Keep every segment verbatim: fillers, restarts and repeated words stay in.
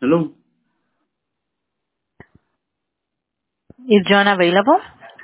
Hello, Is John available?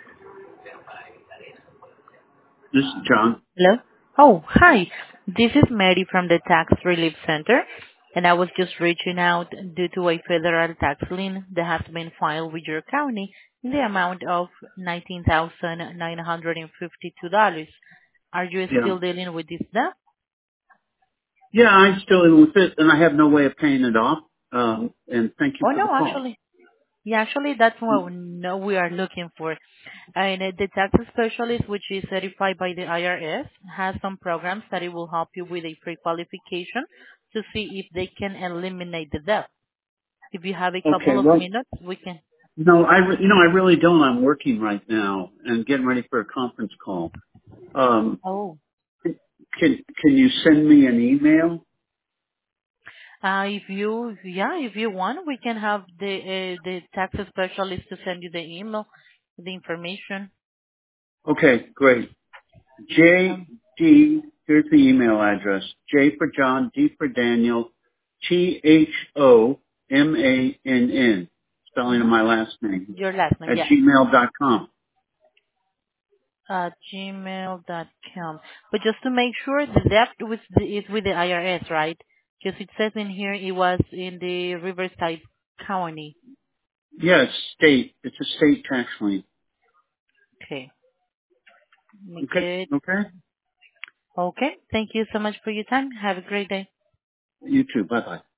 this is John. Hello? Oh, hi. This is Mary from the Tax Relief Center, and I was just reaching out due to a federal tax lien that has been filed with your county in the amount of nineteen thousand nine hundred fifty-two dollars. Are you Yeah. still dealing with this debt? Yeah, I'm still in with it, and I have no way of paying it off. Um, and thank you Oh, for the no, call. actually. Yeah, actually, that's what we know we are looking for. And uh, the tax specialist, which is certified by the I R S, has some programs that it will help you with a pre-qualification to see if they can eliminate the debt. If you have a Okay, couple of well, minutes, we can. no, I, re- you know, I really don't. I'm working right now and getting ready for a conference call. Um, Oh, can can you send me an email? uh, if you, yeah, if you want, we can have the uh, the tax specialist to send you the email, the information. Okay, great. J Um, D. Here's the email address. J for John, D for Daniel, T H O M A N N, spelling of mhm. my last name, Your last name, at yeah. gmail dot com. At gmail dot com. But just to make sure, the debt with the, is with the I R S, right? Because it says in here it was in the Riverside County. Yes, state. It's a state tax lien. Okay. Make Okay. it. Okay. Okay. Thank you so much for your time. Have a great day. You too. Bye bye.